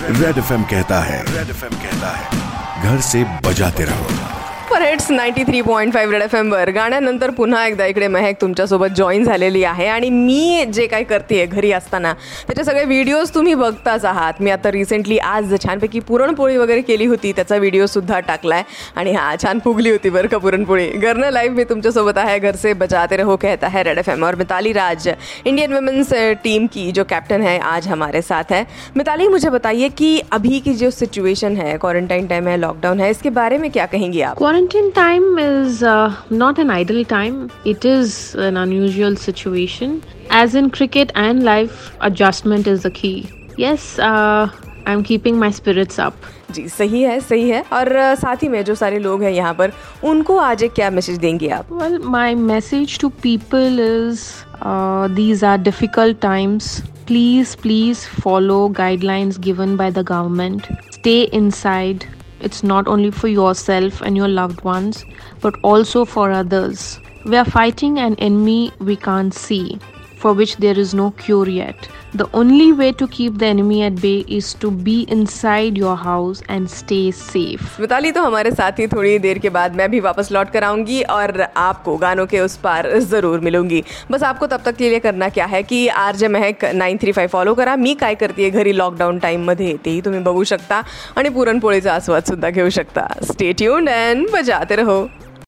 Red FM कहता है घर से बजाते रहो. हिट्स 93.5 रेड एफएम वर गाण्यानंतर पुन्हा एकदा इकडे महक तुमच्यासोबत जॉईन झालेली आहे आणि मी जे काही करते घरी असताना त्याचे सगळे व्हिडिओज तुम्ही बघताच आहात. मी आता रिसेंटली आज छानपैकी पुरणपोळी वगैरे केली होती, त्याचा व्हिडिओसुद्धा टाकला आहे आणि हां छान फुगली होती बरं का पुरणपोळी. घरनं लाईव्ह मी तुमच्यासोबत आहे. घर से बजाते रहो कहता है रेड एफएम और Mithali Raj Indian women's team की जो कैप्टन है आज हमारे साथ है. मिताली, मुझे बताइए कि अभी की जो सिचुएशन है, क्वारंटाइन टाइम है, लॉकडाउन है, इसके बारे में क्या कहेंगी आप? Quarantine time is not an idle time. It is an unusual situation. As in cricket and life, adjustment is the key. Yes, I'm keeping my spirits up. जी सही है. और साथ ही में जो सारे लोग हैं यहाँ पर, उनको आज एक क्या मैसेज देंगे आप? Well, my message to people is these are difficult times. Please follow guidelines given by the government. Stay inside. It's not only for yourself and your loved ones, but also for others. We are fighting an enemy we can't see, for which there is no cure yet. The only way to keep the enemy at bay is to be inside your house and stay safe. Mitali तो हमारे साथ ही थोड़ी देर के बाद मैं भी वापस लौट कर आऊंगी और आपको गानों के उस पार जरूर मिलूंगी. बस आपको तब तक के लिए करना क्या है की RJ महक 935 फॉलो करा. मी काय करते घरी लॉकडाऊन टाइम मध्ये तेही तुम्ही बघू शकता आणि पुरणपोळीचा आस्वाद सुद्धा घेऊ शकता. स्टे ट्यून्ड अँड बजाते रहो.